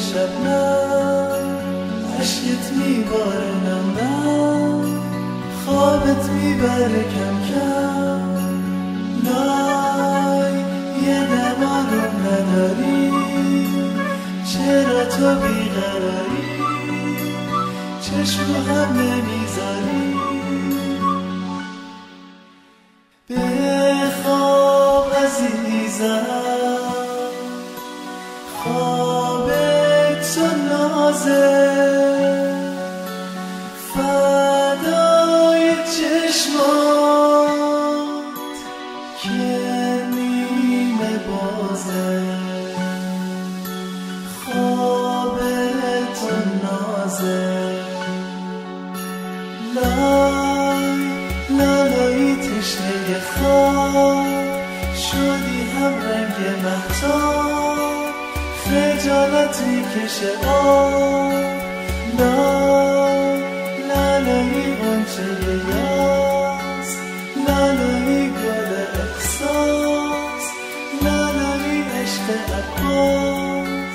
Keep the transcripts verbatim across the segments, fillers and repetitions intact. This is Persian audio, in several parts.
شبنم، عشقت میباره نم نم، خوابت میبره کم کم. لای یه دم آروم نداری، چرا تو بیقراری، چشم رو هم نمیذاری. بخواب عزیزم، خواب تو نازه، فدای چشمات که نیمه بازه. خواب تو نازه، لای لالایی تشنه خواب شدی هم رنگ مهتاب، خجالت میکشه آب. لای لالایی غنچه یاس، لالایی گل احساس، لالایی عشق عباس.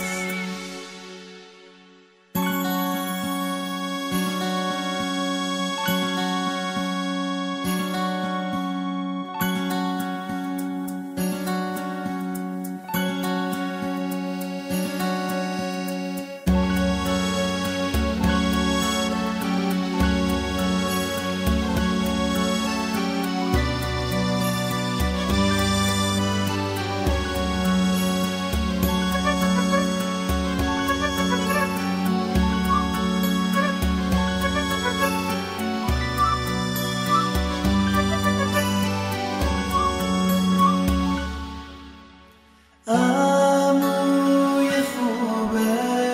عموی خوبت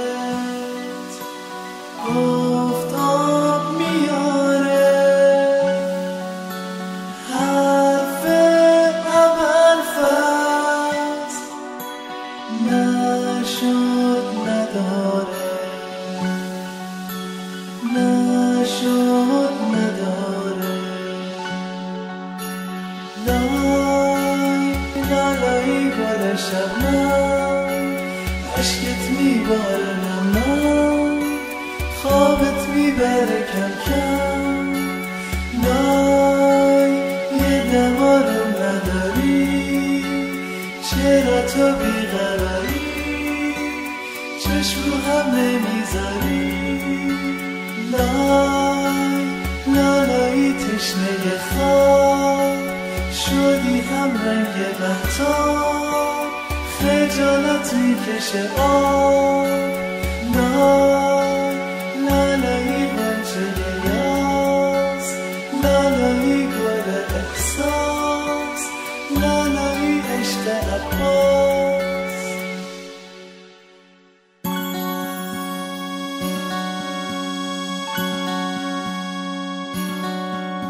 گفت آب میاره، حرف اول فصل نشد نداره، نشد نداره. لای لالایی گل شبنم، عشقت میباره نم نم، خوابت میبره کم کم. لای یه دم آروم نداری، چرا تو بیقراری، چشم رو هم نمیذاری. لای لالایی تشنه خواب شدی هم رنگ مهتاب، خجالت میکشه آب. لای لالایی غنچه یاس، لالایی گل احساس، لالایی عشق عباس.